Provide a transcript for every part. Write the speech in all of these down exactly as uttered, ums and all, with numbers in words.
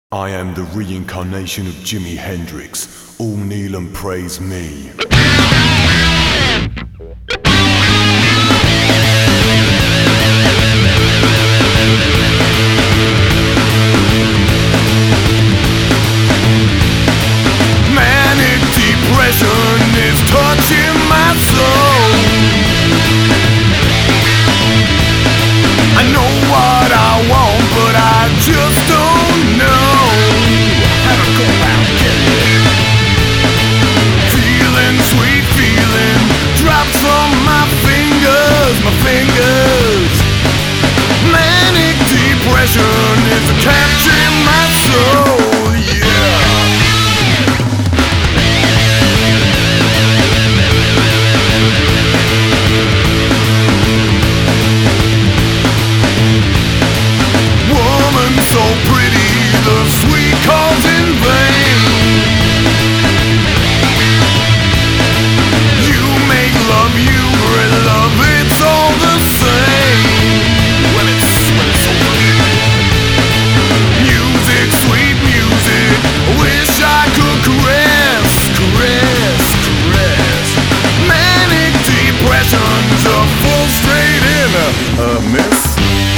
I am the reincarnation of Jimi Hendrix. All kneel and praise me. Manic depression is touching my soul. I know what I want, but I just don't know how to go about getting it. Feeling, sweet feeling, drops on my fingers, my fingers. Manic depression is capturing my soul, yeah. So pretty, the sweet calls in vain. You make love, you breed love, it's all the same. When it's, when it's over. Music, sweet music, I wish I could caress, caress, caress. Manic depression's a full straight in a, a miss.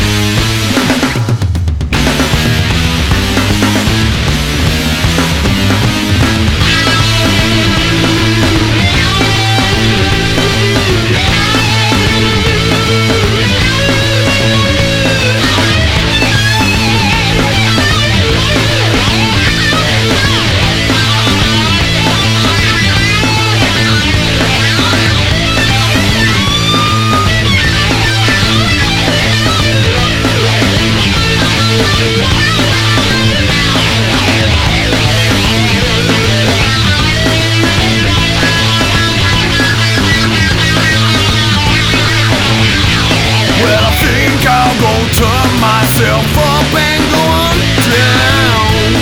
Turn myself up and go on down.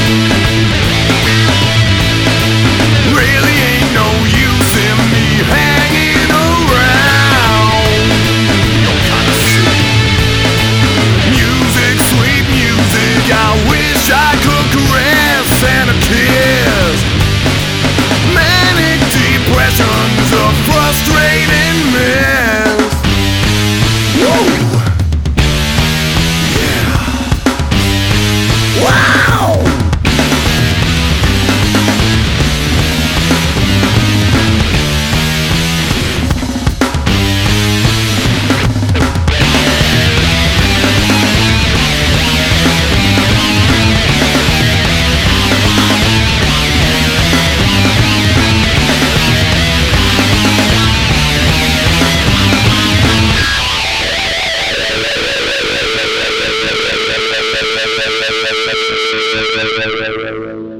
Really ain't no use in me hanging around. You're kinda sick. Music, sweet music, I wish I could caress and a kiss. Manic depression's a frustrating mess. Whoa. Wow! Right, right, right, right.